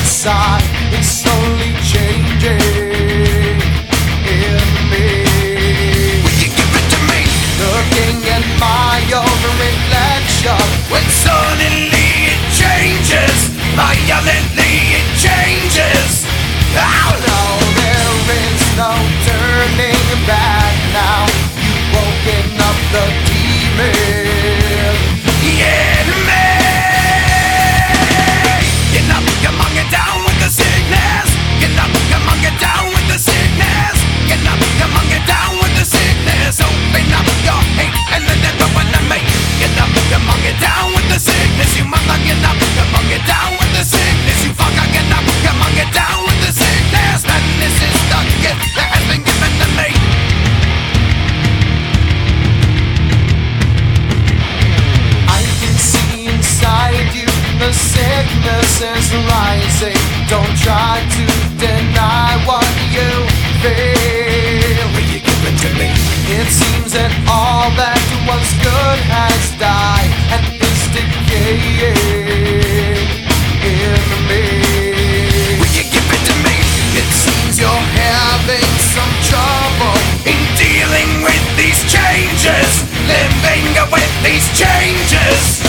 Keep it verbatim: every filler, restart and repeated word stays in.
inside is slowly changing in me. Will you give it to me? Looking at my own reflection, When suddenly it changes, violently it changes. Oh no! now there is no turning back. Now you've woken up the demon. Yeah, me! Get up, come on, get down with the sickness. Get up, come on, get down with the sickness. Get up, come on, get down with the sickness. Open up your hate and let it open to me. Get up, come on, get down with the sickness. You mother, get up, come on, get down with the sickness. You fucker, get up, come on, get down with the sickness. Madness is the gift that has been given to me. I can see inside you the sickness is rising. Don't try to deny what you feel. Will you give it to me? It seems that all that was good has died and is decaying in me. Will you give it to me? It seems you're having some trouble. In dealing with these changes, living with these changes.